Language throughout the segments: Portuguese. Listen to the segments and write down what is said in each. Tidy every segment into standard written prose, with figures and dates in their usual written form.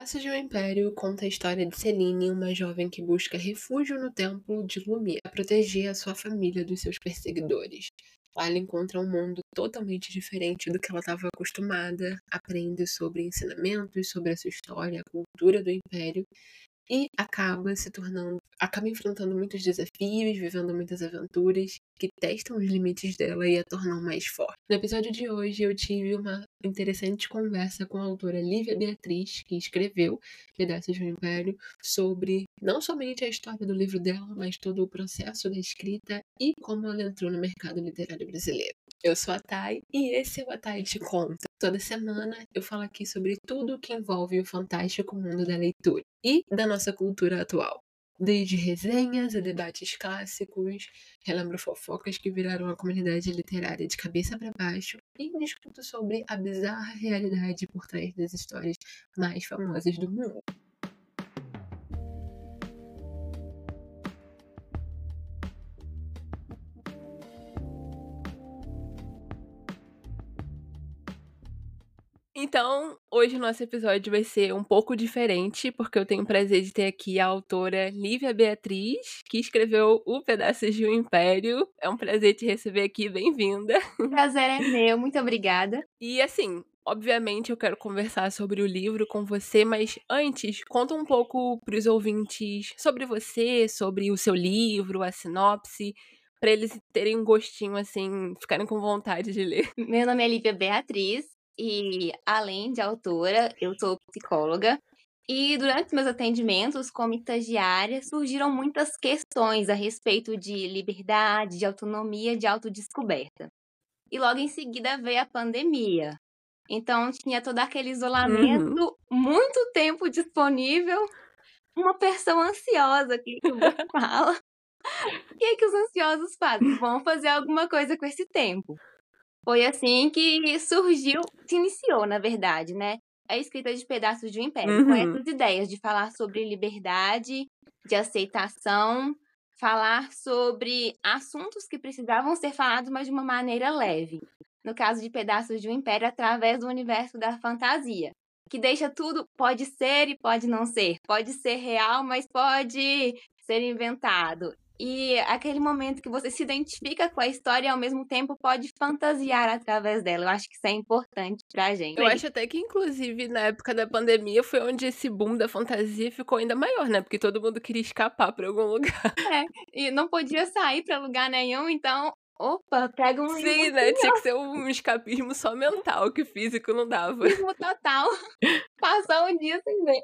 Laços de um Império conta a história de Celine, uma jovem que busca refúgio no Templo de Lumière para proteger a sua família dos seus perseguidores. Lá ela encontra um mundo totalmente diferente do que ela estava acostumada, aprende sobre ensinamentos, sobre a sua história, a cultura do Império e acaba enfrentando muitos desafios, vivendo muitas aventuras que testam os limites dela e a tornam mais forte. No episódio de hoje eu tive uma interessante conversa com a autora Lívia Beatriz, que escreveu Pedaços do Império, sobre não somente a história do livro dela, mas todo o processo da escrita e como ela entrou no mercado literário brasileiro. Eu sou a Thay e esse é o A Thay Te Conta. Toda semana eu falo aqui sobre tudo o que envolve o fantástico mundo da leitura e da nossa cultura atual. Desde resenhas a debates clássicos, relembro fofocas que viraram a comunidade literária de cabeça para baixo e discuto sobre a bizarra realidade por trás das histórias mais famosas do mundo. Então, hoje o nosso episódio vai ser um pouco diferente, porque eu tenho o prazer de ter aqui a autora Lívia Beatriz, que escreveu O Pedaços de um Império. É um prazer te receber aqui, bem-vinda. Prazer é meu, muito obrigada. E assim, obviamente eu quero conversar sobre o livro com você, mas antes, conta um pouco para os ouvintes sobre você, sobre o seu livro, a sinopse, para eles terem um gostinho assim, ficarem com vontade de ler. Meu nome é Lívia Beatriz e, além de autora, eu sou psicóloga. E durante meus atendimentos como estagiária, surgiram muitas questões a respeito de liberdade, de autonomia, de autodescoberta. E logo em seguida veio a pandemia. Então tinha todo aquele isolamento, muito tempo disponível, uma pessoa ansiosa que você fala. O que é que os ansiosos fazem? Vão fazer alguma coisa com esse tempo. Foi assim que se iniciou, na verdade, né, a escrita de Pedaços de um Império, com essas ideias de falar sobre liberdade, de aceitação, falar sobre assuntos que precisavam ser falados, mas de uma maneira leve. No caso de Pedaços de um Império, através do universo da fantasia, que deixa tudo pode ser e pode não ser, pode ser real, mas pode ser inventado. E aquele momento que você se identifica com a história e ao mesmo tempo pode fantasiar através dela. Eu acho que isso é importante pra gente. Eu acho até que, inclusive, na época da pandemia foi onde esse boom da fantasia ficou ainda maior, né? Porque todo mundo queria escapar pra algum lugar. E não podia sair pra lugar nenhum, então, opa, pega um livro Sim, né? Tinha que ser um escapismo só mental, que físico não dava. mesmo total, passar um dia sem ver.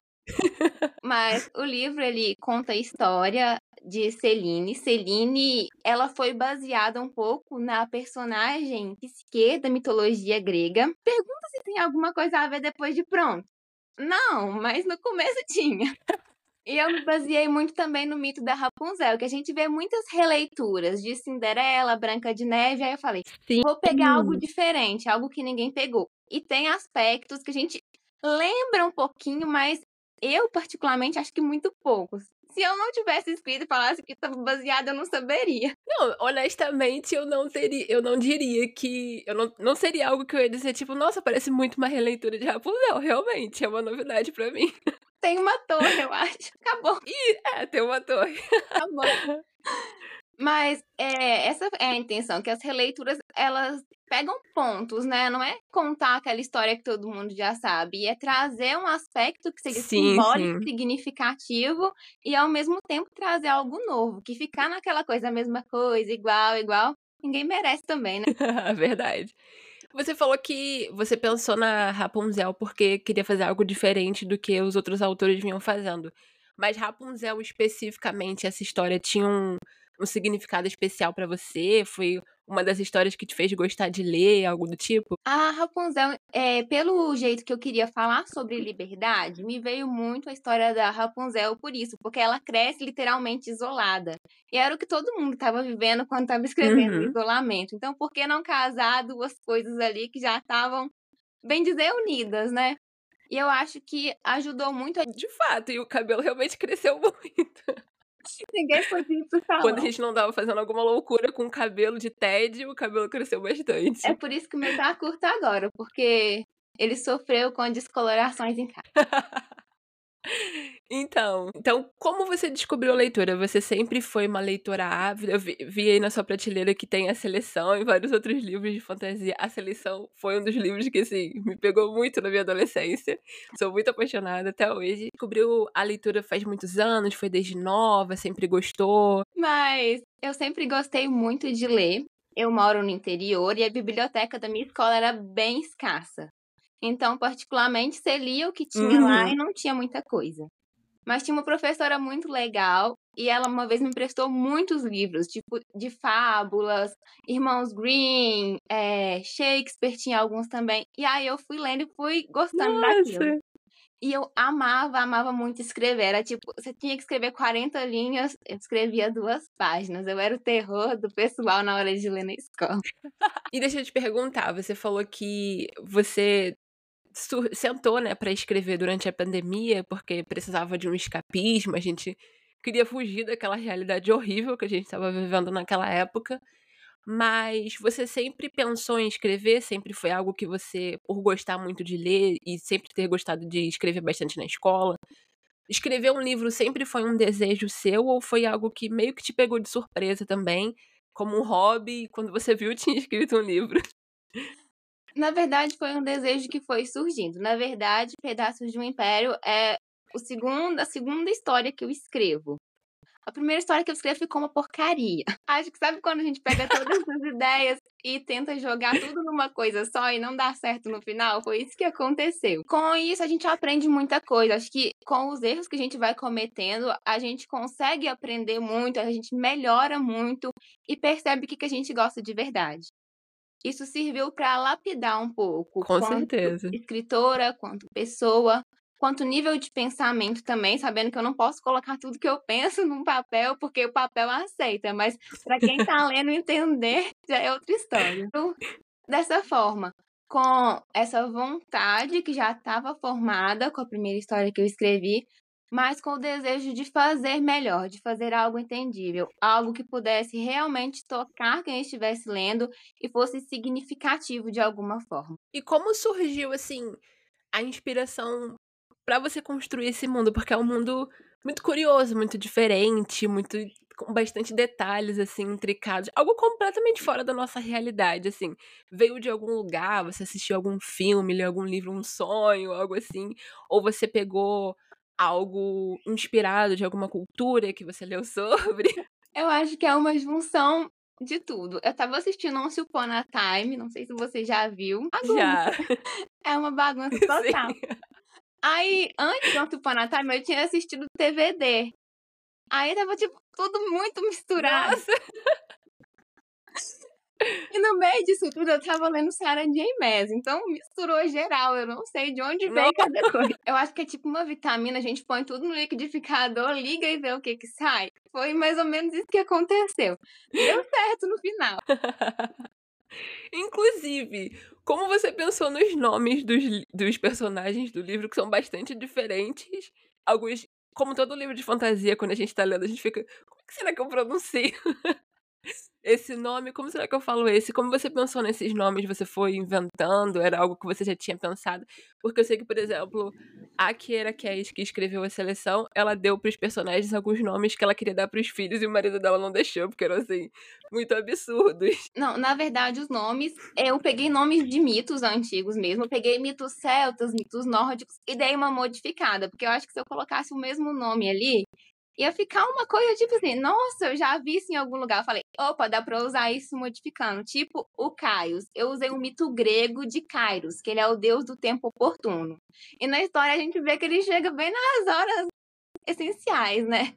Mas o livro, ele conta a história de Celine. Celine, ela foi baseada um pouco na personagem Psique da mitologia grega. Pergunta se tem alguma coisa a ver depois de pronto. Não, mas no começo tinha. E eu me baseei muito também no mito da Rapunzel, que a gente vê muitas releituras de Cinderela, Branca de Neve. Aí eu falei, Sim. vou pegar algo diferente, algo que ninguém pegou. E tem aspectos que a gente lembra um pouquinho, mas eu, particularmente, acho que muito poucos. Se eu não tivesse escrito e falasse que estava baseada, eu não saberia. Não, honestamente, eu não diria que. Não seria algo que eu ia dizer, tipo, nossa, parece muito uma releitura de Rapunzel. Realmente, é uma novidade pra mim. Tem uma torre, eu acho. Acabou, Tem uma torre. acabou. Mas essa é a intenção, que as releituras, elas pegam pontos, né? Não é contar aquela história que todo mundo já sabe, é trazer um aspecto que seja Sim, simbólico, sim. significativo e ao mesmo tempo trazer algo novo, que ficar naquela coisa, a mesma coisa, igual, igual, ninguém merece também, né? Verdade. Você falou que você pensou na Rapunzel porque queria fazer algo diferente do que os outros autores vinham fazendo. Mas Rapunzel, especificamente, essa história tinha um significado especial pra você? Foi uma das histórias que te fez gostar de ler, algo do tipo? A Rapunzel, pelo jeito que eu queria falar sobre liberdade, me veio muito a história da Rapunzel por isso, porque ela cresce literalmente isolada. E era o que todo mundo estava vivendo quando estava escrevendo o isolamento. Então, por que não casar duas coisas ali que já estavam, bem dizer, unidas, né? E eu acho que ajudou muito a De fato, e o cabelo realmente cresceu muito. ninguém podia ir pro Quando a salão. gente não tava fazendo alguma loucura com o cabelo de Ted, o cabelo cresceu É bastante. por isso que o meu tá curto agora, porque ele sofreu com descolorações em casa. Então, como você descobriu a leitura? Você sempre foi uma leitora ávida? Eu vi aí na sua prateleira que tem A Seleção e vários outros livros de fantasia. A Seleção foi um dos livros que, assim, me pegou muito na minha adolescência. Sou muito apaixonada até hoje. Descobriu a leitura faz muitos anos, foi desde nova, sempre gostou. Mas eu sempre gostei muito de ler. Eu moro no interior e a biblioteca da minha escola era bem escassa. Então, particularmente, você lia o que tinha lá e não tinha muita coisa. Mas tinha uma professora muito legal e ela uma vez me emprestou muitos livros, tipo de fábulas, Irmãos Grimm, Shakespeare tinha alguns também. E aí eu fui lendo e fui gostando daquilo. Nossa! E eu amava muito escrever. Era tipo, você tinha que escrever 40 linhas, eu escrevia 2 páginas. Eu era o terror do pessoal na hora de ler na escola. E deixa eu te perguntar, você falou que você sentou, né, pra escrever durante a pandemia, porque precisava de um escapismo, a gente queria fugir daquela realidade horrível que a gente estava vivendo naquela época. Mas você sempre pensou em escrever? Sempre foi algo que você, por gostar muito de ler e sempre ter gostado de escrever bastante na escola, escrever um livro sempre foi um desejo seu ou foi algo que meio que te pegou de surpresa também, como um hobby, e quando você viu tinha escrito um livro? Na verdade, foi um desejo que foi surgindo. Na verdade, Pedaços de um Império é a segunda história que eu escrevo. A primeira história que eu escrevo ficou uma porcaria. Acho que sabe quando a gente pega todas as ideias e tenta jogar tudo numa coisa só e não dá certo no final? Foi isso que aconteceu. Com isso, a gente aprende muita coisa. Acho que com os erros que a gente vai cometendo, a gente consegue aprender muito, a gente melhora muito e percebe o que a gente gosta de verdade. Isso serviu para lapidar um pouco, Com quanto certeza. escritora, quanto pessoa, quanto nível de pensamento também, sabendo que eu não posso colocar tudo que eu penso num papel, porque o papel aceita, mas para quem está lendo entender já é outra história. Então, dessa forma, com essa vontade que já estava formada com a primeira história que eu escrevi, mas com o desejo de fazer melhor, de fazer algo entendível, algo que pudesse realmente tocar quem estivesse lendo e fosse significativo de alguma forma. E como surgiu, assim, a inspiração pra você construir esse mundo? Porque é um mundo muito curioso, muito diferente, muito com bastante detalhes, assim, intricados. Algo completamente fora da nossa realidade, assim. Veio de algum lugar, você assistiu algum filme, leu algum livro, um sonho, algo assim? Ou você pegou algo inspirado de alguma cultura que você leu sobre? Eu acho que é uma junção de tudo. Eu estava assistindo Once Upon a Time, não sei se você já viu. Já. Bagunça, é uma bagunça total. Sim. Aí, antes do Once Upon a Time, eu tinha assistido TVD. Aí tava, tipo, tudo muito misturado. Nossa! E no meio disso tudo eu estava lendo Sarah J. Maas, então misturou geral, eu não sei de onde No vem cada coisa. Eu acho que é tipo uma vitamina, a gente põe tudo no liquidificador, liga e vê o que que sai. Foi mais ou menos isso que aconteceu. Deu certo no final. Inclusive, como você pensou nos nomes dos personagens do livro, que são bastante diferentes? Alguns, como todo livro de fantasia, quando a gente tá lendo, a gente fica: "Como é que será que eu pronuncio esse nome? Como será que eu falo esse?". Como você pensou nesses nomes? Você foi inventando? Era algo que você já tinha pensado? Porque eu sei que, por exemplo, a Kiera Cash, que escreveu A Seleção, ela deu para os personagens alguns nomes que ela queria dar para os filhos e o marido dela não deixou, porque eram, assim, muito absurdos. Não, na verdade, os nomes, eu peguei nomes de mitos antigos mesmo, eu peguei mitos celtas, mitos nórdicos e dei uma modificada, porque eu acho que se eu colocasse o mesmo nome ali, ia ficar uma coisa tipo assim, nossa, eu já vi isso em algum lugar. Eu falei, opa, dá pra usar isso modificando. Tipo o Caios. Eu usei o mito grego de Kairos, que ele é o deus do tempo oportuno. E na história a gente vê que ele chega bem nas horas essenciais, né?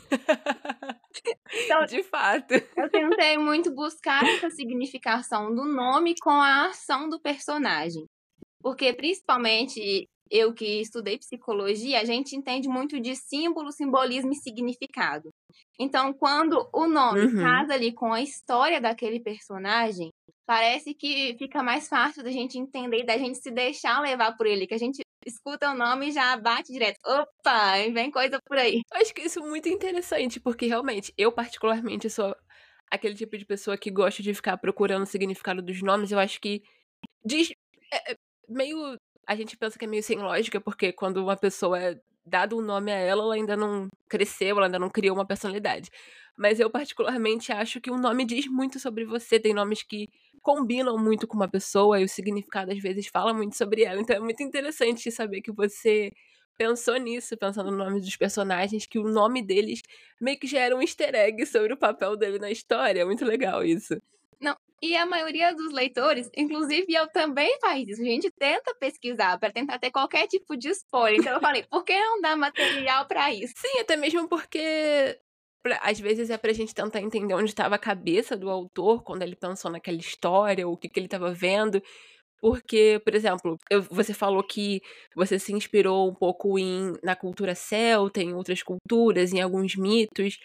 Então, De fato. eu tentei muito buscar essa significação do nome com a ação do personagem. Porque, principalmente, eu que estudei psicologia, a gente entende muito de símbolo, simbolismo e significado. Então, quando o nome Uhum. casa ali com a história daquele personagem, parece que fica mais fácil da gente entender e da gente se deixar levar por ele, que a gente escuta o nome e já bate direto. Opa, vem coisa por aí. Eu acho que isso é muito interessante, porque realmente, eu particularmente sou aquele tipo de pessoa que gosta de ficar procurando o significado dos nomes. Eu acho que diz, meio, a gente pensa que é meio sem lógica, porque quando uma pessoa dado um nome a ela, ela ainda não cresceu, ela ainda não criou uma personalidade. Mas eu particularmente acho que o nome diz muito sobre você, tem nomes que combinam muito com uma pessoa e o significado às vezes fala muito sobre ela, então é muito interessante saber que você pensou nisso, pensando no nome dos personagens, que o nome deles meio que já era um easter egg sobre o papel dele na história, é muito legal isso. Não, e a maioria dos leitores, inclusive eu também faz isso. A gente tenta pesquisar para tentar ter qualquer tipo de spoiler. Então eu falei, por que não dar material para isso? Sim, até mesmo porque às vezes é pra gente tentar entender onde estava a cabeça do autor quando ele pensou naquela história, ou o que ele estava vendo. Porque, por exemplo, você falou que você se inspirou um pouco na cultura celta, em outras culturas, em alguns mitos.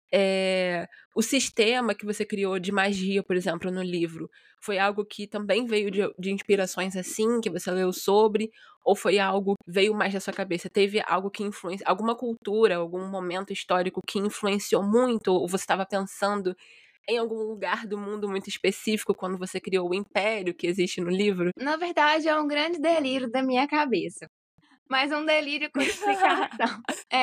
O sistema que você criou de magia, por exemplo, no livro, foi algo que também veio de inspirações assim, que você leu sobre? Ou foi algo que veio mais da sua cabeça? Teve algo que influenciou, alguma cultura, algum momento histórico que influenciou muito? Ou você estava pensando em algum lugar do mundo muito específico quando você criou o império que existe no livro? Na verdade, é um grande delírio da minha cabeça, mas um delírio com explicação.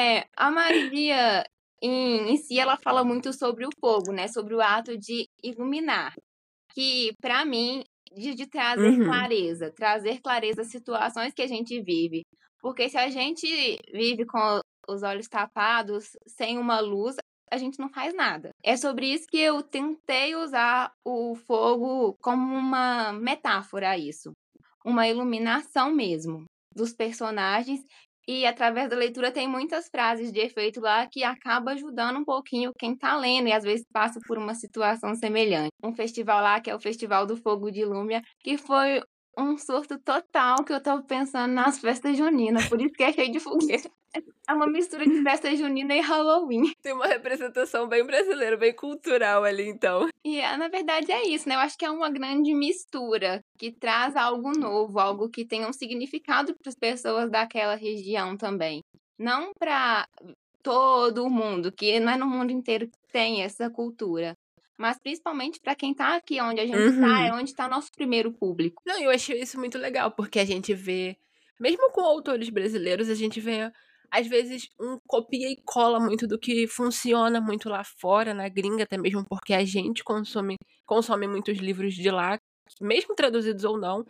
A magia em si, ela fala muito sobre o fogo, né? Sobre o ato de iluminar, que para mim de Uhum. trazer clareza às situações que a gente vive. Porque se a gente vive com os olhos tapados, sem uma luz, a gente não faz nada. É sobre isso que eu tentei usar o fogo como uma metáfora a isso, uma iluminação mesmo dos personagens. E através da leitura tem muitas frases de efeito lá que acaba ajudando um pouquinho quem tá lendo e às vezes passa por uma situação semelhante. Um festival lá que é o Festival do Fogo de Lúmia, que foi um surto total que eu tô pensando nas festas juninas, por isso que é cheio de fogueira. É uma mistura de festa junina e Halloween. Tem uma representação bem brasileira, bem cultural ali, então. E na verdade é isso, né? Eu acho que é uma grande mistura que traz algo novo, algo que tenha um significado para as pessoas daquela região também. Não para todo mundo, que não é no mundo inteiro que tem essa cultura, mas principalmente para quem está aqui onde a gente está, Uhum. é onde está nosso primeiro público. Não, eu achei isso muito legal, porque a gente vê, mesmo com autores brasileiros, a gente vê, às vezes, um copia e cola muito do que funciona muito lá fora, na gringa, até mesmo porque a gente consome muitos livros de lá, mesmo traduzidos ou não.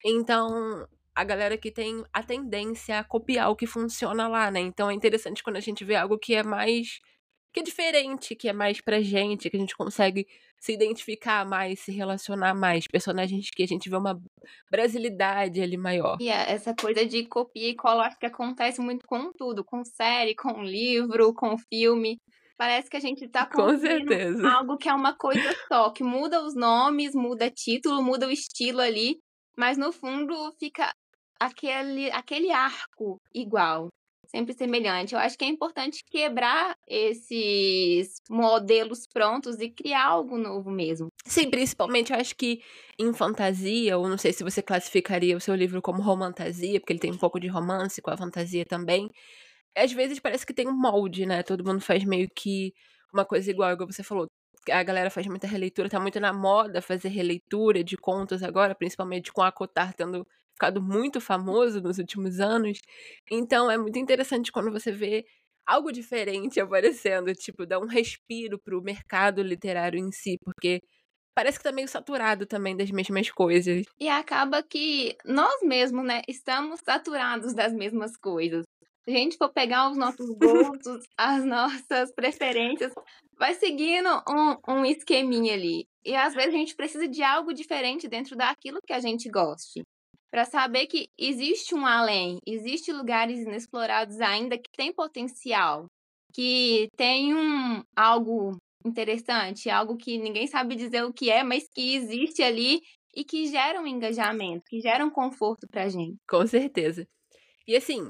Então, a galera que tem a tendência a copiar o que funciona lá, né? Então é interessante quando a gente vê algo que é diferente, que é mais pra gente, que a gente consegue se identificar mais, se relacionar mais, personagens que a gente vê uma brasilidade ali maior. E essa coisa de copia e cola, acho que acontece muito com tudo, com série, com livro, com filme. Parece que a gente tá Com consumindo certeza. algo que é uma coisa só, que muda os nomes, muda título, muda o estilo ali, mas no fundo fica aquele arco igual, sempre semelhante. Eu acho que é importante quebrar esses modelos prontos e criar algo novo mesmo. Sim, principalmente eu acho que em fantasia, ou não sei se você classificaria o seu livro como romantasia, porque ele tem um pouco de romance com a fantasia também. Às vezes parece que tem um molde, né? Todo mundo faz meio que uma coisa igual você falou. A galera faz muita releitura, tá muito na moda fazer releitura de contos agora, principalmente com a Kotar tendo ficado muito famoso nos últimos anos. Então é muito interessante quando você vê algo diferente aparecendo, tipo, dá um respiro pro mercado literário em si, porque parece que tá meio saturado também das mesmas coisas. E acaba que nós mesmos, né, estamos saturados das mesmas coisas. Se a gente for pegar os nossos gostos, as nossas preferências, vai seguindo um esqueminha ali. E às vezes a gente precisa de algo diferente dentro daquilo que a gente goste. Para saber que existe um além, existe lugares inexplorados ainda que tem potencial, que tem algo interessante, algo que ninguém sabe dizer o que é, mas que existe ali e que gera um engajamento, que gera um conforto pra gente. Com certeza. E assim,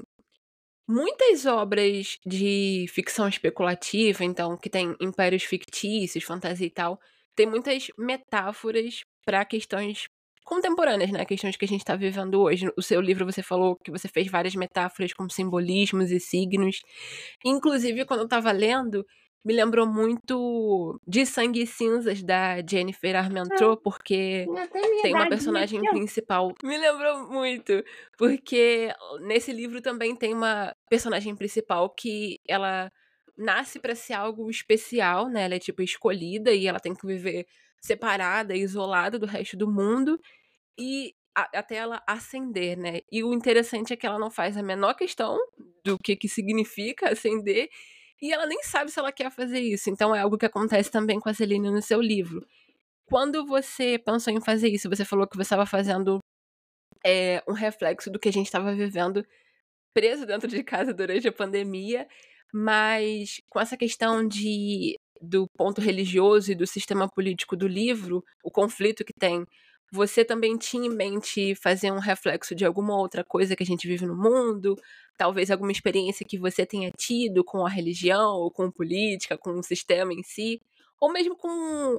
muitas obras de ficção especulativa, então, que tem impérios fictícios, fantasia e tal, tem muitas metáforas para questões contemporâneas, né? Questões que a gente tá vivendo hoje. O seu livro você falou que você fez várias metáforas com simbolismos e signos. Inclusive, quando eu tava lendo, Me lembrou muito de Sangue e Cinzas, da Jennifer Armentrout, porque Tinha até minha tem uma idadinha aqui, personagem ó. principal. Me lembrou muito, porque nesse livro também tem uma personagem principal que ela nasce pra ser algo especial, né? Ela é tipo escolhida e ela tem que viver separada, isolada do resto do mundo e até ela ascender, né? E o interessante é que ela não faz a menor questão do que significa ascender e ela nem sabe se ela quer fazer isso. Então é algo que acontece também com a Celine no seu livro. Quando você pensou em fazer isso, você falou que você estava fazendo um reflexo do que a gente estava vivendo preso dentro de casa durante a pandemia, mas com essa questão do ponto religioso e do sistema político do livro, o conflito que tem, você também tinha em mente fazer um reflexo de alguma outra coisa que a gente vive no mundo? Talvez alguma experiência que você tenha tido com a religião, ou com política, com o sistema em si? Ou mesmo com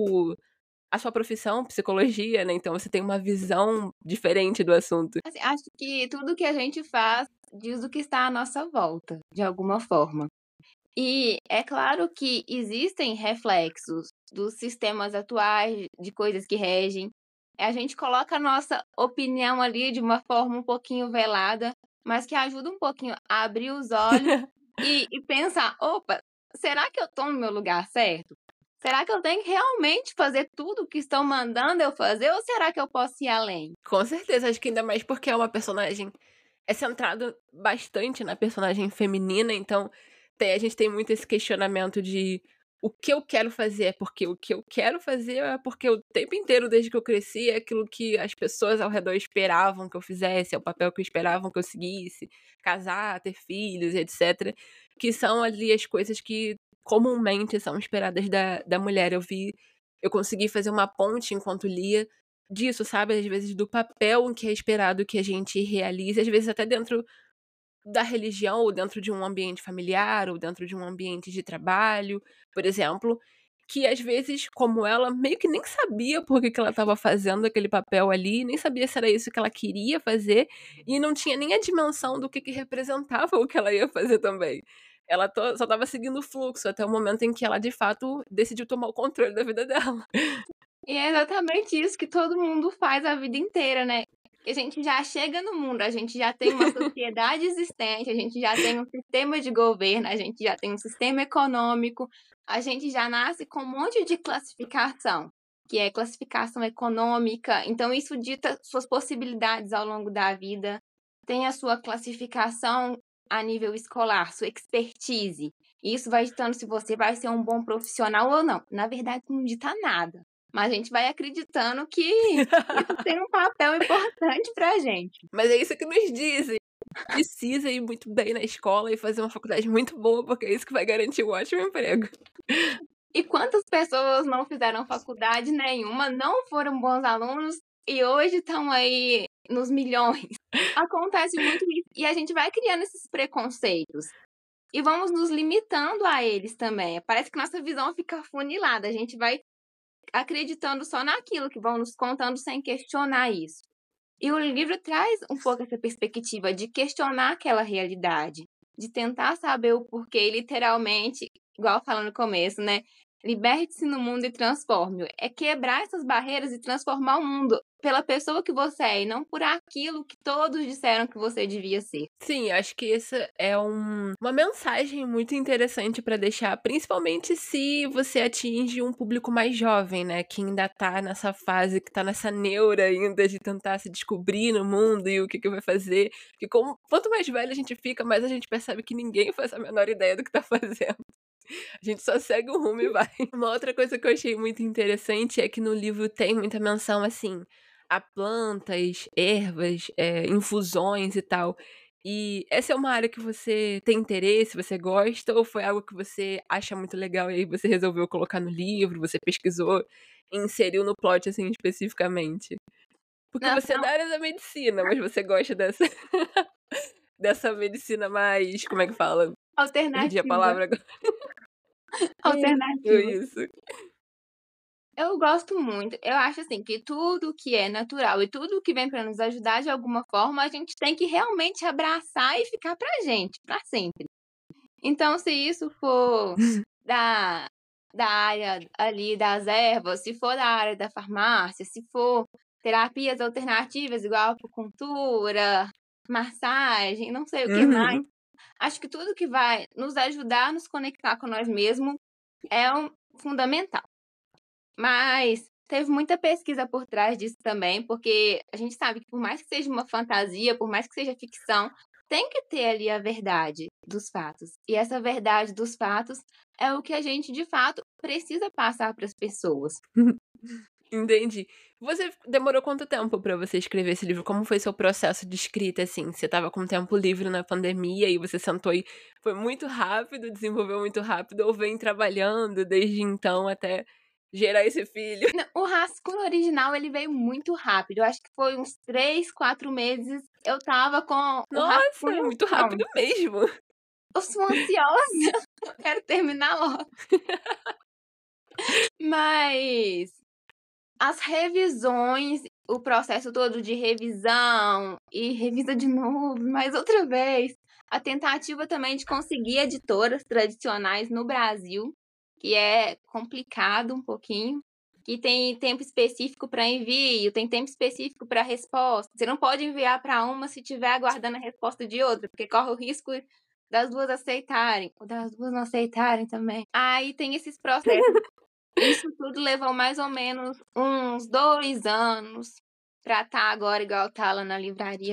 a sua profissão, psicologia, né? Então você tem uma visão diferente do assunto. Assim, acho que tudo que a gente faz diz o que está à nossa volta, de alguma forma. E é claro que existem reflexos dos sistemas atuais, de coisas que regem. A gente coloca a nossa opinião ali de uma forma um pouquinho velada, mas que ajuda um pouquinho a abrir os olhos e pensar: opa, será que eu estou no meu lugar certo? Será que eu tenho que realmente fazer tudo o que estão mandando eu fazer ou será que eu posso ir além? Com certeza, acho que ainda mais porque é uma personagem. É centrado bastante na personagem feminina, então a gente tem muito esse questionamento de o que eu quero fazer é porque o que eu quero fazer é porque o tempo inteiro, desde que eu cresci, é aquilo que as pessoas ao redor esperavam que eu fizesse, é o papel que esperavam que eu seguisse, casar, ter filhos, etc. Que são ali as coisas que comumente são esperadas da mulher. Eu consegui fazer uma ponte enquanto lia disso, sabe? Às vezes do papel em que é esperado que a gente realize, às vezes até dentro da religião, ou dentro de um ambiente familiar, ou dentro de um ambiente de trabalho, por exemplo, que às vezes, como ela, meio que nem sabia por que ela estava fazendo aquele papel ali, nem sabia se era isso que ela queria fazer, e não tinha nem a dimensão do que representava o que ela ia fazer também. Ela só estava seguindo o fluxo, até o momento em que ela, de fato, decidiu tomar o controle da vida dela. E é exatamente isso que todo mundo faz a vida inteira, né? Que a gente já chega no mundo, a gente já tem uma sociedade existente, a gente já tem um sistema de governo, a gente já tem um sistema econômico, a gente já nasce com um monte de classificação, que é classificação econômica, então isso dita suas possibilidades ao longo da vida, tem a sua classificação a nível escolar, sua expertise. Isso vai ditando se você vai ser um bom profissional ou não. Na verdade, não dita nada. Mas a gente vai acreditando que isso tem um papel importante pra gente. Mas é isso que nos dizem. Precisa ir muito bem na escola e fazer uma faculdade muito boa, porque é isso que vai garantir um ótimo emprego. E quantas pessoas não fizeram faculdade nenhuma, não foram bons alunos e hoje estão aí nos milhões? Acontece muito isso. E a gente vai criando esses preconceitos. E vamos nos limitando a eles também. Parece que nossa visão fica afunilada. A gente vai acreditando só naquilo que vão nos contando sem questionar isso. E o livro traz um pouco essa perspectiva de questionar aquela realidade, de tentar saber o porquê, e literalmente, igual falando no começo, né? Liberte-se no mundo e transforme-o. É quebrar essas barreiras e transformar o mundo pela pessoa que você é e não por aquilo que todos disseram que você devia ser. Sim, acho que essa é uma mensagem muito interessante pra deixar, principalmente se você atinge um público mais jovem, né? Que ainda tá nessa fase, que tá nessa neura ainda de tentar se descobrir no mundo e o que vai fazer. Porque quanto mais velho a gente fica, mais a gente percebe que ninguém faz a menor ideia do que tá fazendo. A gente só segue o rumo e vai. Uma outra coisa que eu achei muito interessante é que no livro tem muita menção, assim, a plantas, ervas, infusões e tal. E essa é uma área que você tem interesse, você gosta, ou foi algo que você acha muito legal e aí você resolveu colocar no livro, você pesquisou e inseriu no plot, assim, especificamente? Porque Não, você é da área da medicina, mas você gosta dessa, dessa medicina mais, como é que fala? Perdi a alternativa. palavra agora. Alternativa. Isso. Eu gosto muito. Eu acho assim que tudo que é natural e tudo que vem para nos ajudar de alguma forma, a gente tem que realmente abraçar e ficar pra gente, pra sempre. Então, se isso for da, da área ali das ervas, se for da área da farmácia, se for terapias alternativas, igual acupuntura, massagem, não sei o que mais. Uhum. Acho que tudo que vai nos ajudar a nos conectar com nós mesmos é fundamental. Mas teve muita pesquisa por trás disso também, porque a gente sabe que por mais que seja uma fantasia, por mais que seja ficção, tem que ter ali a verdade dos fatos. E essa verdade dos fatos é o que a gente, de fato, precisa passar para as pessoas. Entendi. Você demorou quanto tempo pra você escrever esse livro? Como foi seu processo de escrita, assim? Você estava com tempo livre na pandemia e você sentou e foi muito rápido, desenvolveu muito rápido, ou vem trabalhando desde então até gerar esse filho? Não, o rascunho original, ele veio muito rápido. Eu acho que foi uns 3, 4 meses. Eu tava com o Nossa, rascunho muito pronto. rápido mesmo. Eu sou ansiosa, eu quero terminar logo. Mas as revisões, o processo todo de revisão e revisa de novo, mais outra vez. A tentativa também de conseguir editoras tradicionais no Brasil, que é complicado um pouquinho, que tem tempo específico para envio, tem tempo específico para resposta. Você não pode enviar para uma se estiver aguardando a resposta de outra, porque corre o risco das duas aceitarem, ou das duas não aceitarem também. Aí tem esses processos. Isso tudo levou mais ou menos uns 2 anos pra estar agora igual tá lá na livraria.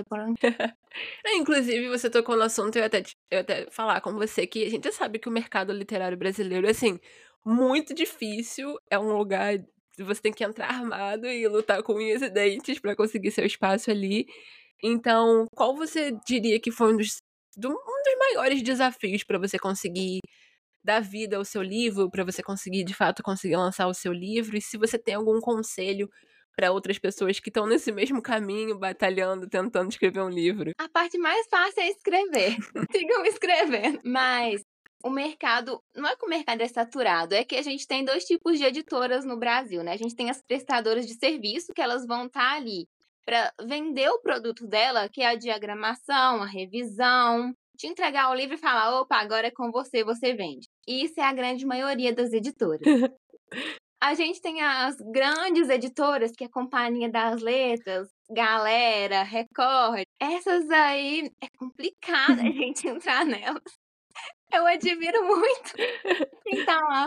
Inclusive, você tocou no assunto, eu até falar com você que a gente sabe que o mercado literário brasileiro é, assim, muito difícil. É um lugar que você tem que entrar armado e lutar com unhas e dentes pra conseguir seu espaço ali. Então, qual você diria que foi um dos maiores desafios pra você conseguir dar vida ao seu livro, pra você conseguir, de fato, conseguir lançar o seu livro? E se você tem algum conselho pra outras pessoas que estão nesse mesmo caminho, batalhando, tentando escrever um livro? A parte mais fácil é escrever. Sigam escrevendo. Mas o mercado, não é que o mercado é saturado, é que a gente tem 2 tipos de editoras no Brasil, né? A gente tem as prestadoras de serviço, que elas vão estar ali para vender o produto dela, que é a diagramação, a revisão, te entregar o livro e falar: opa, agora é com você, você vende. E isso é a grande maioria das editoras. A gente tem as grandes editoras, que é a Companhia das Letras, Galera, Record. Essas aí é complicado a gente entrar nelas. Eu admiro muito quem tá lá,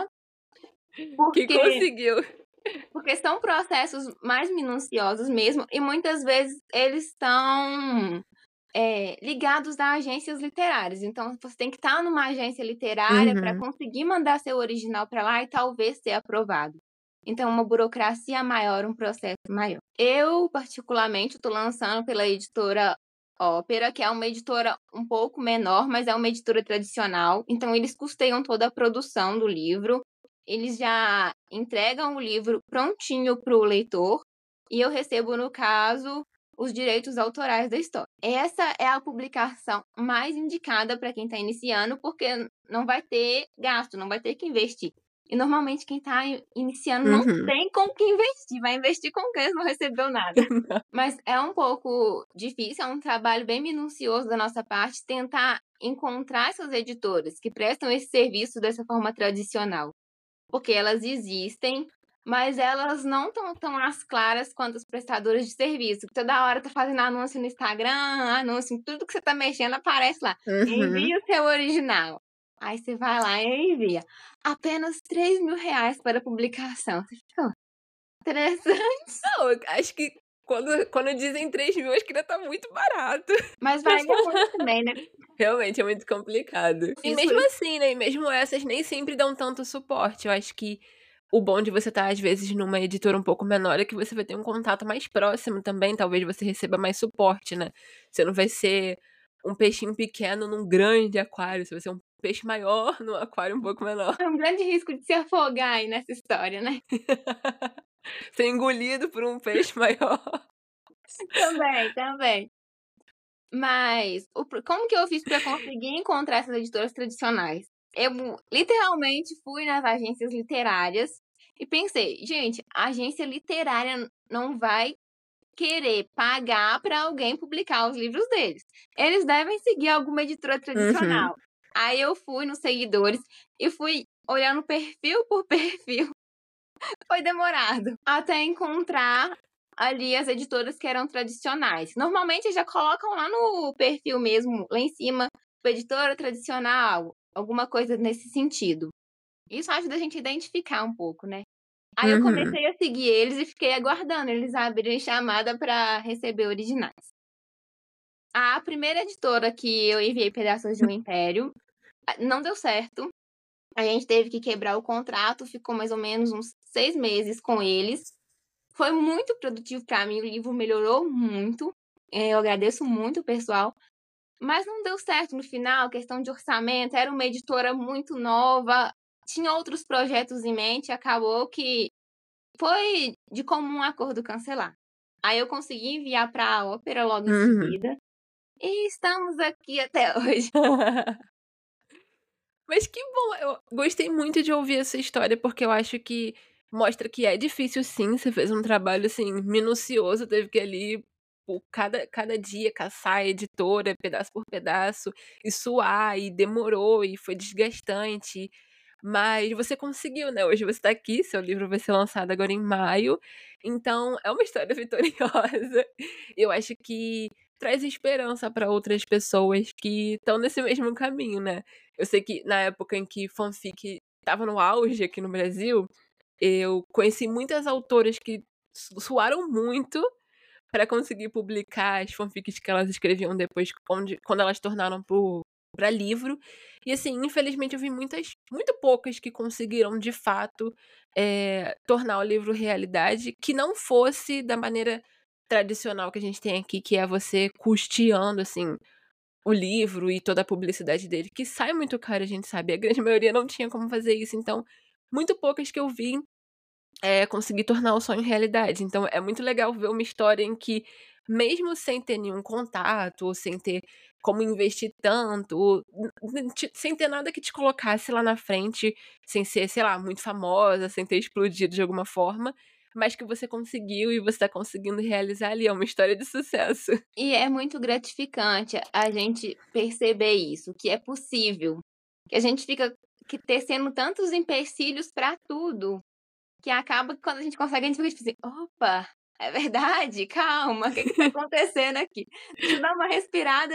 Que porque conseguiu. porque são processos mais minuciosos mesmo, e muitas vezes eles estão ligados a agências literárias. Então, você tem que estar numa agência literária para Uhum. conseguir mandar seu original para lá e talvez ser aprovado. Então, uma burocracia maior, um processo maior. Eu, particularmente, estou lançando pela editora Ópera, que é uma editora um pouco menor, mas é uma editora tradicional. Então, eles custeiam toda a produção do livro. Eles já entregam o livro prontinho para o leitor. E eu recebo, no caso, os direitos autorais da história. Essa é a publicação mais indicada para quem está iniciando, porque não vai ter gasto, não vai ter que investir. E normalmente quem está iniciando não Uhum. tem com que investir, vai investir com quem não recebeu nada. Mas é um pouco difícil, é um trabalho bem minucioso da nossa parte tentar encontrar essas editoras que prestam esse serviço dessa forma tradicional. Porque elas existem, mas elas não estão tão às claras quanto os prestadores de serviço. Toda hora tá fazendo anúncio no Instagram, anúncio em tudo que você tá mexendo, aparece lá. Uhum. Envia o seu original. Aí você vai lá e envia. Apenas R$ 3.000 para publicação. Você fica, "Oh, interessante." Não, eu acho que quando dizem 3.000, acho que ainda tá muito barato. Mas varia muito também, né? Realmente é muito complicado. E Isso, mesmo assim, né? E mesmo essas nem sempre dão tanto suporte. Eu acho que o bom de você estar, às vezes, numa editora um pouco menor é que você vai ter um contato mais próximo também. Talvez você receba mais suporte, né? Você não vai ser um peixinho pequeno num grande aquário. Você vai ser um peixe maior num aquário um pouco menor. é um grande risco de se afogar aí nessa história, né? Ser engolido por um peixe maior. Também, também. Mas como que eu fiz para conseguir encontrar essas editoras tradicionais? Eu literalmente fui nas agências literárias e pensei, gente, a agência literária não vai querer pagar para alguém publicar os livros deles. Eles devem seguir alguma editora Uhum. tradicional. Aí eu fui nos seguidores e fui olhando perfil por perfil. Foi demorado até encontrar ali as editoras que eram tradicionais. Normalmente já colocam lá no perfil mesmo, lá em cima, editora tradicional, alguma coisa nesse sentido. Isso ajuda a gente a identificar um pouco, né. Aí eu Uhum. comecei a seguir eles e fiquei aguardando eles abrirem chamada para receber originais. A primeira editora que eu enviei Pedaços de um Império, não deu certo. A gente teve que quebrar o contrato, ficou mais ou menos uns 6 meses com eles. Foi muito produtivo para mim, o livro melhorou muito, eu agradeço muito o pessoal, mas não deu certo no final, questão de orçamento, era uma editora muito nova, tinha outros projetos em mente, acabou que foi de comum acordo cancelar. Aí eu consegui enviar para a Ópera logo em Uhum. seguida, e estamos aqui até hoje. Mas que bom, eu gostei muito de ouvir essa história, porque eu acho que mostra que é difícil sim, você fez um trabalho, assim, minucioso, teve que ali, por cada dia caçar a editora, pedaço por pedaço, e suar, e demorou, e foi desgastante, mas você conseguiu, né, hoje você tá aqui, seu livro vai ser lançado agora em maio, então é uma história vitoriosa. Eu acho que traz esperança para outras pessoas que estão nesse mesmo caminho, né. Eu sei que na época em que fanfic estava no auge aqui no Brasil, eu conheci muitas autoras que suaram muito para conseguir publicar as fanfics que elas escreviam depois, quando elas tornaram para livro. E assim, infelizmente eu vi muito poucas que conseguiram de fato, tornar o livro realidade, que não fosse da maneira tradicional que a gente tem aqui, que é você custeando, assim, o livro e toda a publicidade dele, que sai muito caro, a gente sabe. A grande maioria não tinha como fazer isso, então muito poucas que eu vi, consegui tornar o sonho realidade. Então é muito legal ver uma história em que, mesmo sem ter nenhum contato, ou sem ter como investir tanto, ou sem ter nada que te colocasse lá na frente, sem ser, sei lá, muito famosa, sem ter explodido de alguma forma, mas que você conseguiu e você tá conseguindo realizar ali, é uma história de sucesso. E é muito gratificante a gente perceber isso, que é possível, que a gente fica tecendo tantos empecilhos para tudo, que acaba que quando a gente consegue, a gente fica tipo assim: "Opa, é verdade? Calma, o que que tá acontecendo aqui? Deixa eu dar uma respirada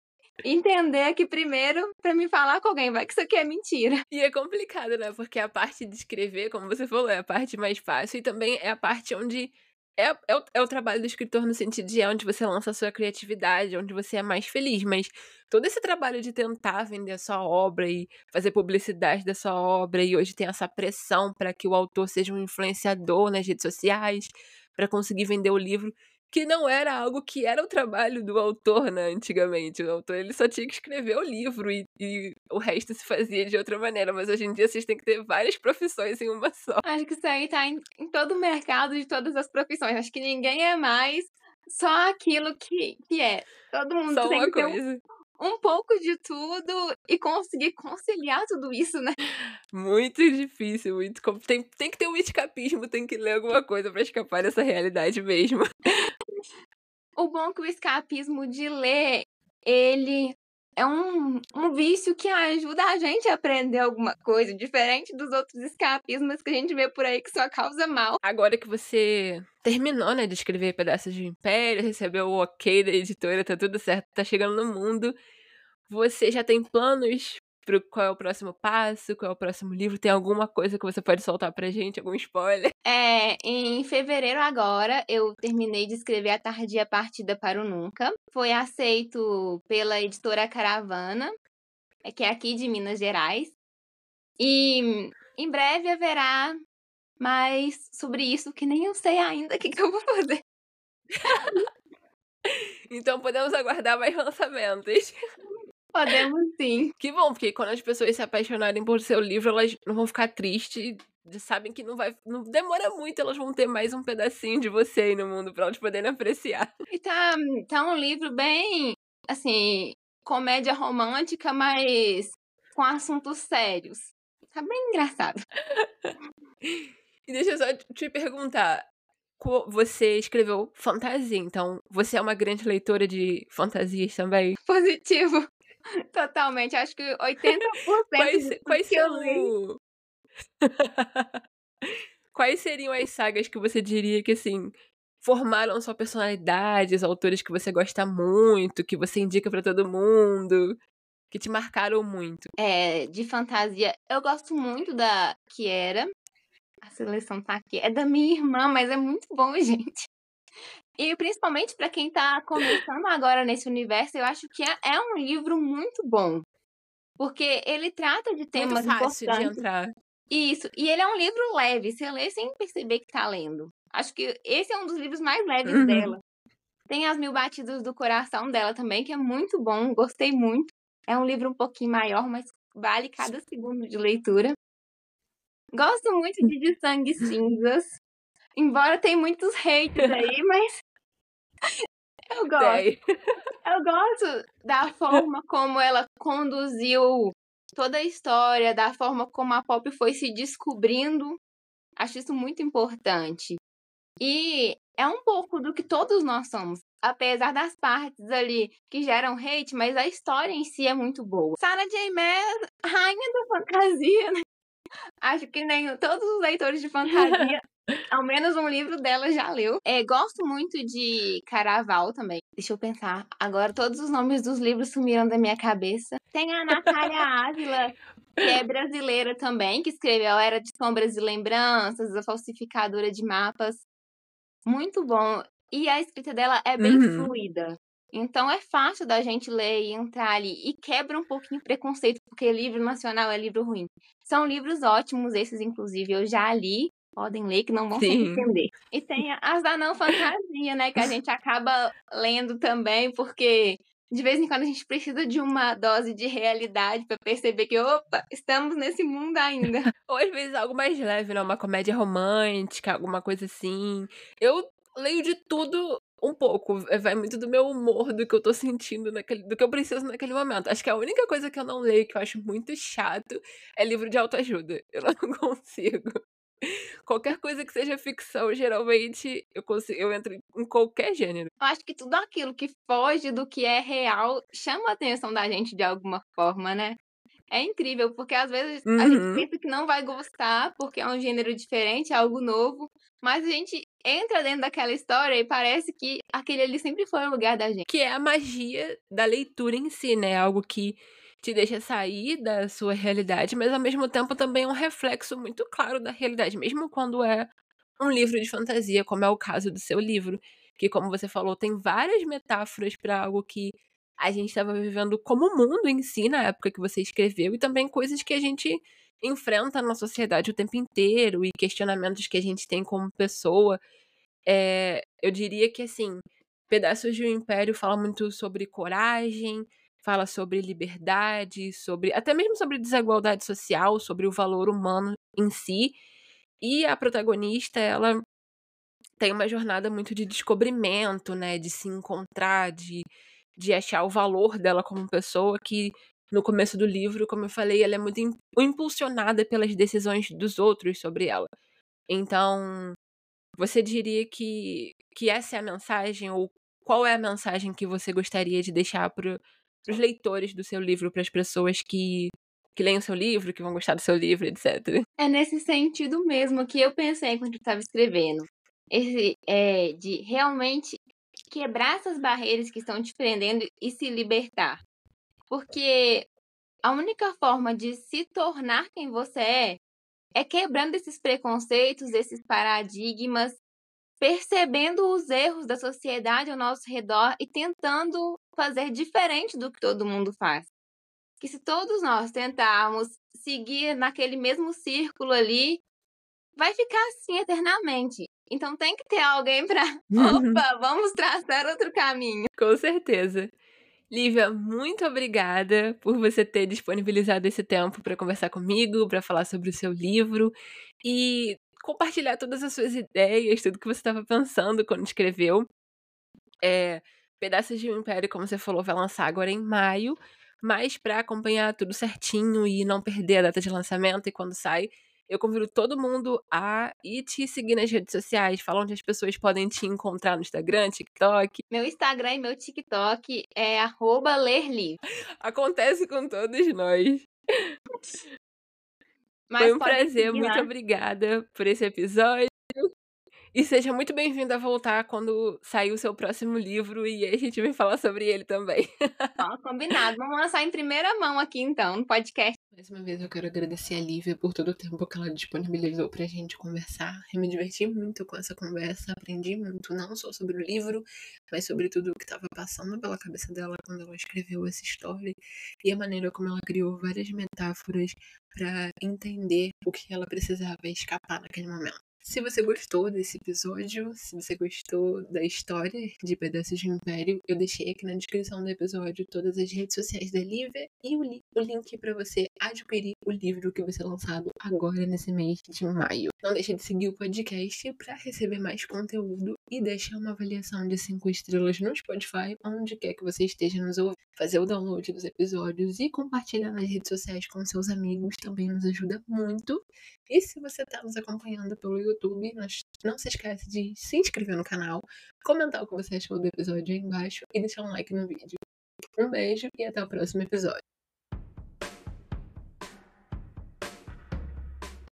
e entender aqui primeiro pra me falar com alguém, vai que isso aqui é mentira". E é complicado, né, porque a parte de escrever, como você falou, é a parte mais fácil e também é a parte onde é o trabalho do escritor no sentido de é onde você lança a sua criatividade, onde você é mais feliz, mas todo esse trabalho de tentar vender a sua obra e fazer publicidade da sua obra, e hoje tem essa pressão para que o autor seja um influenciador nas redes sociais, para conseguir vender o livro, que não era algo que era o trabalho do autor, né, antigamente. O autor, ele só tinha que escrever o livro e o resto se fazia de outra maneira, mas hoje em dia vocês têm que ter várias profissões em uma só. Acho que isso aí tá em todo o mercado de todas as profissões, acho que ninguém é mais só aquilo que é. Todo mundo Só tem uma que ter coisa. um pouco de tudo e conseguir conciliar tudo isso, né. Muito difícil, muito tem que ter um escapismo, tem que ler alguma coisa pra escapar dessa realidade mesmo. O bom é que o escapismo de ler, ele é um vício que ajuda a gente a aprender alguma coisa, diferente dos outros escapismos que a gente vê por aí que só causa mal. Agora que você terminou, né, de escrever Pedaços de Império, recebeu o ok da editora, tá tudo certo, tá chegando no mundo, você já tem planos para qual é o próximo passo, qual é o próximo livro? Tem alguma coisa que você pode soltar pra gente, algum spoiler? Em fevereiro agora, eu terminei de escrever A Tardia Partida para o Nunca. Foi aceito pela editora Caravana, que é aqui de Minas Gerais. E em breve haverá mais sobre isso, que nem eu sei ainda o que eu vou fazer. Então podemos aguardar mais lançamentos. Podemos sim. Que bom, porque quando as pessoas se apaixonarem por seu livro, elas não vão ficar tristes, sabem que não demora muito, elas vão ter mais um pedacinho de você aí no mundo pra elas poderem apreciar. E tá um livro bem, assim, comédia romântica, mas com assuntos sérios. Tá bem engraçado. E deixa eu só te perguntar, você escreveu fantasia, então você é uma grande leitora de fantasias também? Positivo. Totalmente, acho que 80% Quais de tudo quais que eu li são Quais seriam as sagas que você diria que, assim, formaram sua personalidade, os autores que você gosta muito, que você indica pra todo mundo, que te marcaram muito? De fantasia, eu gosto muito da Kiera. A seleção tá aqui. É da minha irmã, mas é muito bom, gente. E principalmente pra quem tá começando agora nesse universo, eu acho que é um livro muito bom. Porque ele trata de Muito temas fácil de importantes. entrar. Isso. E ele é um livro leve, você lê sem perceber que tá lendo. Acho que esse é um dos livros mais leves Uhum. dela. Tem As Mil Batidas do Coração dela também, que é muito bom, gostei muito. É um livro um pouquinho maior, mas vale cada segundo de leitura. Gosto muito de Sangue Cinzas, embora tenha muitos hates aí, mas eu gosto. Tem. Eu gosto da forma como ela conduziu toda a história, da forma como a Poppy foi se descobrindo. Acho isso muito importante. E é um pouco do que todos nós somos. Apesar das partes ali que geram hate, mas a história em si é muito boa. Sarah J. Maas, rainha da fantasia, né? Acho que nem todos os leitores de fantasia, ao menos um livro dela já leu. Gosto muito de Caraval também. Deixa eu pensar. Agora todos os nomes dos livros sumiram da minha cabeça. Tem a Natália Ávila, que é brasileira também, que escreveu Era de Sombras e Lembranças, A Falsificadora de Mapas. Muito bom. E a escrita dela é bem Uhum. fluida. Então é fácil da gente ler e entrar ali. E quebra um pouquinho o preconceito, porque livro nacional é livro ruim. São livros ótimos, esses, inclusive, eu já li. Podem ler, que não vão se Sim. arrepender. E tem as da não fantasia, né? Que a gente acaba lendo também, porque de vez em quando a gente precisa de uma dose de realidade para perceber que, opa, estamos nesse mundo ainda. Ou às vezes algo mais leve, né? Uma comédia romântica, alguma coisa assim. Eu leio de tudo um pouco. Vai muito do meu humor, do que eu tô sentindo do que eu preciso naquele momento. Acho que a única coisa que eu não leio, que eu acho muito chato, é livro de autoajuda. Eu não consigo. Qualquer coisa que seja ficção, geralmente eu entro em qualquer gênero. Eu acho que tudo aquilo que foge do que é real chama a atenção da gente de alguma forma, né? É incrível, porque às vezes a gente Uhum. pensa que não vai gostar, porque é um gênero diferente, é algo novo, mas a gente entra dentro daquela história e parece que aquele ali sempre foi o lugar da gente. Que é a magia da leitura em si, né? Algo que te deixa sair da sua realidade, mas ao mesmo tempo também é um reflexo muito claro da realidade, mesmo quando é um livro de fantasia, como é o caso do seu livro, que como você falou, tem várias metáforas para algo que a gente estava vivendo como mundo em si na época que você escreveu e também coisas que a gente enfrenta na sociedade o tempo inteiro e questionamentos que a gente tem como pessoa. Eu diria que, assim, Pedaços de um Império fala muito sobre coragem, fala sobre liberdade, sobre até mesmo sobre desigualdade social, sobre o valor humano em si. E a protagonista, ela tem uma jornada muito de descobrimento, né, de se encontrar, de achar o valor dela como pessoa, que no começo do livro, como eu falei, ela é muito impulsionada pelas decisões dos outros sobre ela. Então, você diria que essa é a mensagem, ou qual é a mensagem que você gostaria de deixar para os leitores do seu livro, para as pessoas que leem o seu livro, que vão gostar do seu livro, etc. É nesse sentido mesmo que eu pensei quando eu estava escrevendo. Esse de realmente quebrar essas barreiras que estão te prendendo e se libertar. Porque a única forma de se tornar quem você é quebrando esses preconceitos, esses paradigmas, percebendo os erros da sociedade ao nosso redor e tentando fazer diferente do que todo mundo faz. Que se todos nós tentarmos seguir naquele mesmo círculo ali, vai ficar assim eternamente. Então tem que ter alguém para, opa, vamos traçar outro caminho. Com certeza. Lívia, muito obrigada por você ter disponibilizado esse tempo para conversar comigo, para falar sobre o seu livro e compartilhar todas as suas ideias, tudo que você estava pensando quando escreveu. Pedaços de um Império, como você falou, vai lançar agora em maio, mas para acompanhar tudo certinho e não perder a data de lançamento e quando sai, eu convido todo mundo a ir te seguir nas redes sociais, falar onde as pessoas podem te encontrar no Instagram, TikTok. Meu Instagram e meu TikTok é @lerlivre. Acontece com todos nós. Mas Foi um podem prazer, seguir muito lá. obrigada por esse episódio. E seja muito bem-vindo a voltar quando sair o seu próximo livro e aí a gente vem falar sobre ele também. Ó, combinado. Vamos lançar em primeira mão aqui então, no podcast. Mais uma vez eu quero agradecer a Lívia por todo o tempo que ela disponibilizou pra gente conversar. Eu me diverti muito com essa conversa, aprendi muito, não só sobre o livro, mas sobre tudo o que estava passando pela cabeça dela quando ela escreveu essa história e a maneira como ela criou várias metáforas pra entender o que ela precisava escapar naquele momento. Se você gostou desse episódio, se você gostou da história de Pedaços de Império, eu deixei aqui na descrição do episódio todas as redes sociais da Lívia e o link para você adquirir o livro que vai ser lançado agora nesse mês de maio. Não deixe de seguir o podcast para receber mais conteúdo e deixar uma avaliação de 5 estrelas no Spotify, onde quer que você esteja nos ouvindo. Fazer o download dos episódios e compartilhar nas redes sociais com seus amigos também nos ajuda muito. E se você está nos acompanhando pelo YouTube, não se esquece de se inscrever no canal, comentar o que você achou do episódio aí embaixo e deixar um like no vídeo. Um beijo e até o próximo episódio.